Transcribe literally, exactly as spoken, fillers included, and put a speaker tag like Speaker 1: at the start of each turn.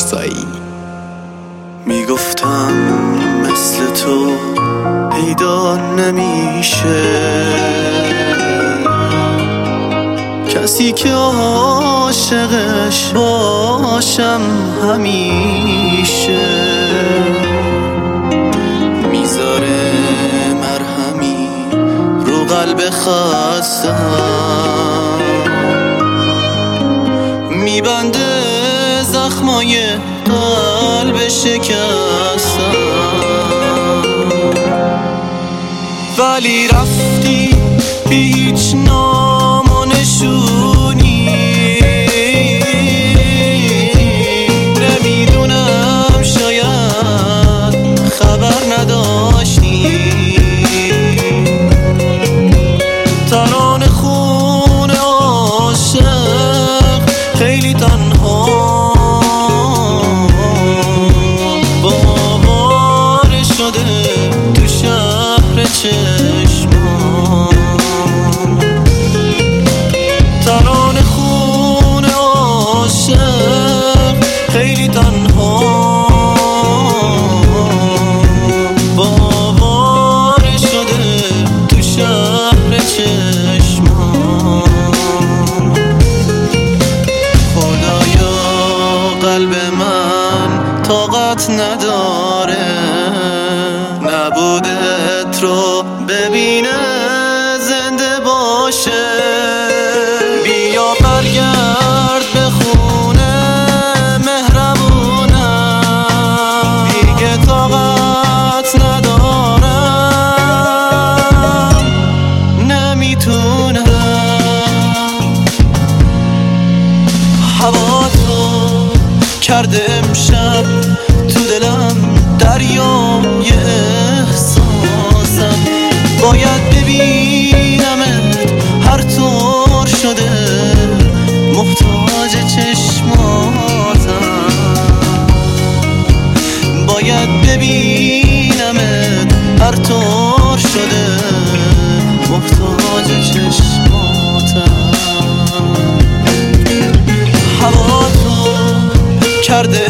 Speaker 1: پارسایی.
Speaker 2: میگفتم مثل تو پیدا نمیشه کسی که عاشقش باشم همیشه. میذاره مرهمی رو قلب خستم، میبنده زخمای قلب شکستم. ولی رفتی بی هیچ نام و نشونی، نمیدونم شاید خبر نداشتی. ترانه خون عاشق خیلی تنها باور شده تو شهر چشمان. ترانه خون عاشق خیلی تنها باور شده تو شهر چشمان. خدایا قلب من طاقت نداره نبودت رو ببینه زنده باشه. بیا برگرد به خونه مهربونم، دیگه طاقت ندارم، نمیتونم. هوا تو کرده امشب تو دلم دریای احساسم. باید ببینمت هر طور شده محتاج چشماتم. باید ببینمت هر طور شده محتاج چشماتم. هوا تو کرده